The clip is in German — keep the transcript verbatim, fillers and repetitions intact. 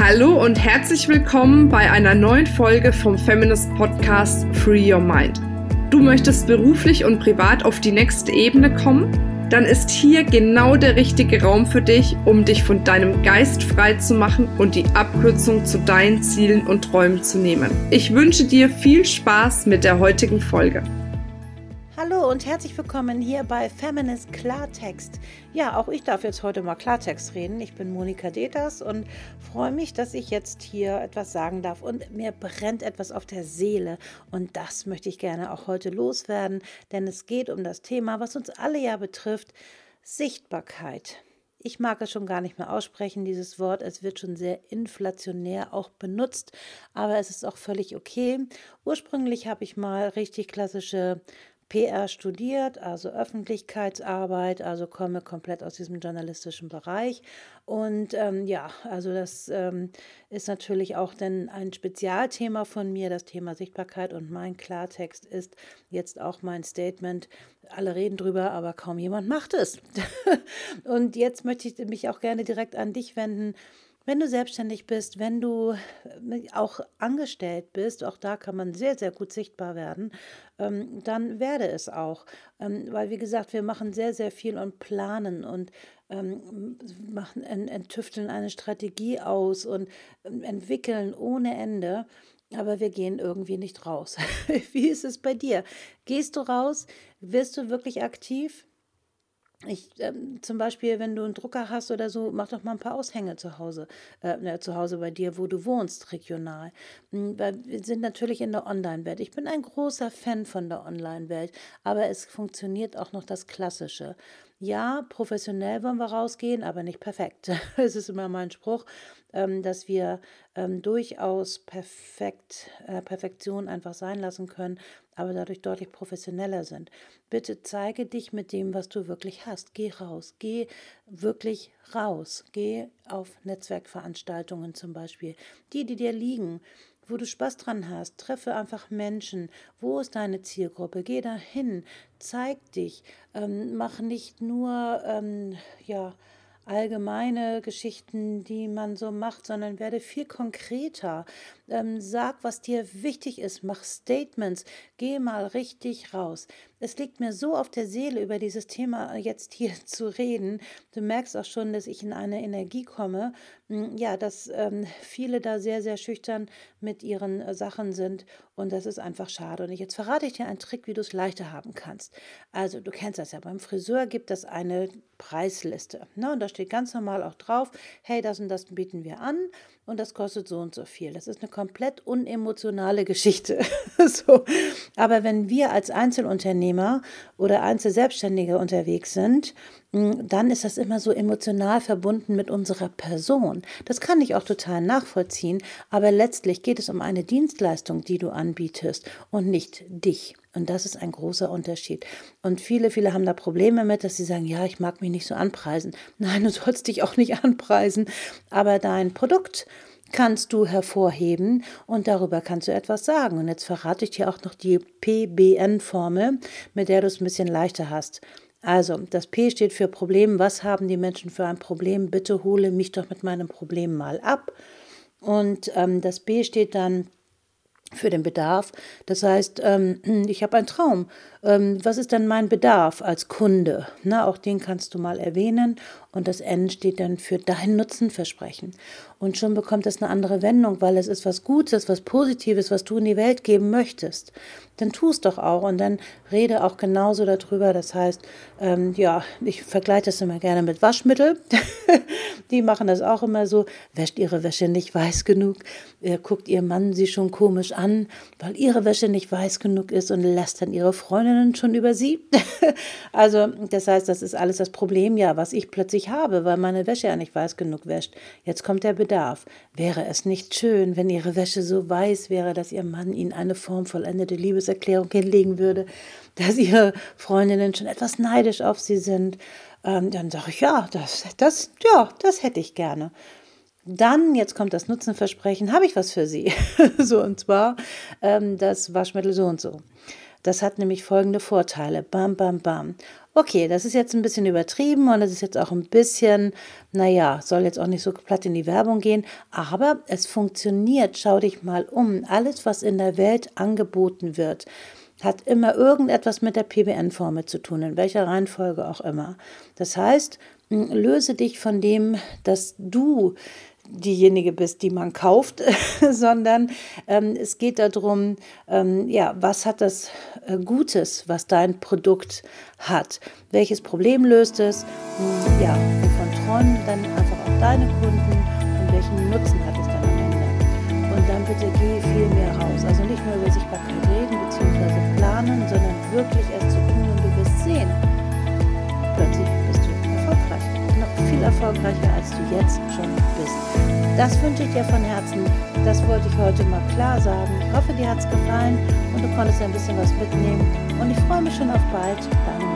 Hallo und herzlich willkommen bei einer neuen Folge vom Feminist Podcast Free Your Mind. Du möchtest beruflich und privat auf die nächste Ebene kommen? Dann ist hier genau der richtige Raum für dich, um dich von deinem Geist frei zu machen und die Abkürzung zu deinen Zielen und Träumen zu nehmen. Ich wünsche dir viel Spaß mit der heutigen Folge. Hallo und herzlich willkommen hier bei Feminist Klartext. Ja, auch ich darf jetzt heute mal Klartext reden. Ich bin Monika Deters und freue mich, dass ich jetzt hier etwas sagen darf. Und mir brennt etwas auf der Seele. Und das möchte ich gerne auch heute loswerden, denn es geht um das Thema, was uns alle ja betrifft, Sichtbarkeit. Ich mag es schon gar nicht mehr aussprechen, dieses Wort. Es wird schon sehr inflationär auch benutzt, aber es ist auch völlig okay. Ursprünglich habe ich mal richtig klassische P R studiert, also Öffentlichkeitsarbeit, also komme komplett aus diesem journalistischen Bereich. Und ähm, ja, also das ähm, ist natürlich auch dann ein Spezialthema von mir, das Thema Sichtbarkeit. Und mein Klartext ist jetzt auch mein Statement. Alle reden drüber, aber kaum jemand macht es. Und jetzt möchte ich mich auch gerne direkt an dich wenden. Wenn du selbstständig bist, wenn du auch angestellt bist, auch da kann man sehr, sehr gut sichtbar werden, ähm, dann werde es auch. Ähm, weil, wie gesagt, wir machen sehr, sehr viel und planen und ähm, machen, ent- enttüfteln eine Strategie aus und ähm, entwickeln ohne Ende. Aber wir gehen irgendwie nicht raus. Wie ist es bei dir? Gehst du raus? Wirst du wirklich aktiv? Ich, ähm, zum Beispiel, wenn du einen Drucker hast oder so, mach doch mal ein paar Aushänge zu Hause, äh, ne, zu Hause bei dir, wo du wohnst, regional. Mm, Weil wir sind natürlich in der Online-Welt. Ich bin ein großer Fan von der Online-Welt, aber es funktioniert auch noch das Klassische. Ja, professionell wollen wir rausgehen, aber nicht perfekt. Es ist immer mein Spruch, ähm, dass wir ähm, durchaus perfekt, äh, Perfektion einfach sein lassen können, aber dadurch deutlich professioneller sind. Bitte zeige dich mit dem, was du wirklich hast. Geh raus, geh wirklich raus. Geh auf Netzwerkveranstaltungen zum Beispiel, die, die dir liegen, wo du Spaß dran hast. Treffe einfach Menschen. Wo ist deine Zielgruppe? Geh dahin, zeig dich. Ähm, mach nicht nur, ähm, ja, allgemeine Geschichten, die man so macht, sondern werde viel konkreter. Ähm, sag, was dir wichtig ist, mach Statements, geh mal richtig raus. Es liegt mir so auf der Seele, über dieses Thema jetzt hier zu reden. Du merkst auch schon, dass ich in eine Energie komme. Mm, Ja, dass ähm, viele da sehr, sehr schüchtern mit ihren äh, Sachen sind und das ist einfach schade. Und jetzt verrate ich dir einen Trick, wie du es leichter haben kannst. Also, du kennst das ja, beim Friseur gibt es eine Preisliste. Ne? Und da steht ganz normal auch drauf, hey, das und das bieten wir an und das kostet so und so viel. Das ist eine komplett unemotionale Geschichte. So. Aber wenn wir als Einzelunternehmer oder Einzelselbstständige unterwegs sind, mh, dann ist das immer so emotional verbunden mit unserer Person. Das kann ich auch total nachvollziehen, aber letztlich geht es um eine Dienstleistung, die du anbietest und nicht dich. Und das ist ein großer Unterschied. Und viele, viele haben da Probleme mit, dass sie sagen, ja, ich mag mich nicht so anpreisen. Nein, du sollst dich auch nicht anpreisen, aber dein Produkt kannst du hervorheben und darüber kannst du etwas sagen. Und jetzt verrate ich dir auch noch die P B N-Formel, mit der du es ein bisschen leichter hast. Also, das P steht für Problem. Was haben die Menschen für ein Problem? Bitte hole mich doch mit meinem Problem mal ab. Und ähm, das B steht dann für den Bedarf. Das heißt, ähm, ich habe einen Traum. Ähm, was ist denn mein Bedarf als Kunde? Na, auch den kannst du mal erwähnen. Und das N steht dann für dein Nutzenversprechen. Und schon bekommt es eine andere Wendung, weil es ist was Gutes, was Positives, was du in die Welt geben möchtest. Dann tu es doch auch und dann rede auch genauso darüber. Das heißt, ähm, ja, ich vergleiche das immer gerne mit Waschmittel. Die machen das auch immer so, wäscht ihre Wäsche nicht weiß genug, äh, guckt ihr Mann sie schon komisch an, weil ihre Wäsche nicht weiß genug ist und lästern ihre Freundinnen schon über sie. Also das heißt, das ist alles das Problem, ja, was ich plötzlich habe, weil meine Wäsche ja nicht weiß genug wäscht. Jetzt kommt der Bedarf. Wäre es nicht schön, wenn ihre Wäsche so weiß wäre, dass ihr Mann ihnen eine Form vollendete Liebeserklärung hinlegen würde, dass ihre Freundinnen schon etwas neidisch auf sie sind? Ähm, dann sage ich, ja, das, das, ja, das hätte ich gerne. Dann, jetzt kommt das Nutzenversprechen, habe ich was für Sie. So, und zwar ähm, das Waschmittel so und so. Das hat nämlich folgende Vorteile. Bam, bam, bam. Okay, das ist jetzt ein bisschen übertrieben und das ist jetzt auch ein bisschen, naja, soll jetzt auch nicht so platt in die Werbung gehen, aber es funktioniert. Schau dich mal um. Alles, was in der Welt angeboten wird, hat immer irgendetwas mit der P B N-Formel zu tun, in welcher Reihenfolge auch immer. Das heißt, löse dich von dem, dass du diejenige bist, die man kauft, sondern ähm, es geht darum, ähm, ja, was hat das äh, Gutes, was dein Produkt hat? Welches Problem löst es? Hm, ja, wovon träumen dann einfach auch deine Kunden und welchen Nutzen hat es dann am Ende? Und dann bitte geh viel mehr raus. Also nicht nur über Sichtbarkeit reden bzw. planen, sondern wirklich erst zu tun und du wirst sehen. Plötzlich bist du erfolgreich. Noch viel erfolgreicher, als du jetzt schon bist. Das wünsche ich dir von Herzen. Das wollte ich heute mal klar sagen. Ich hoffe, dir hat es gefallen und du konntest ein bisschen was mitnehmen. Und ich freue mich schon auf bald. Deine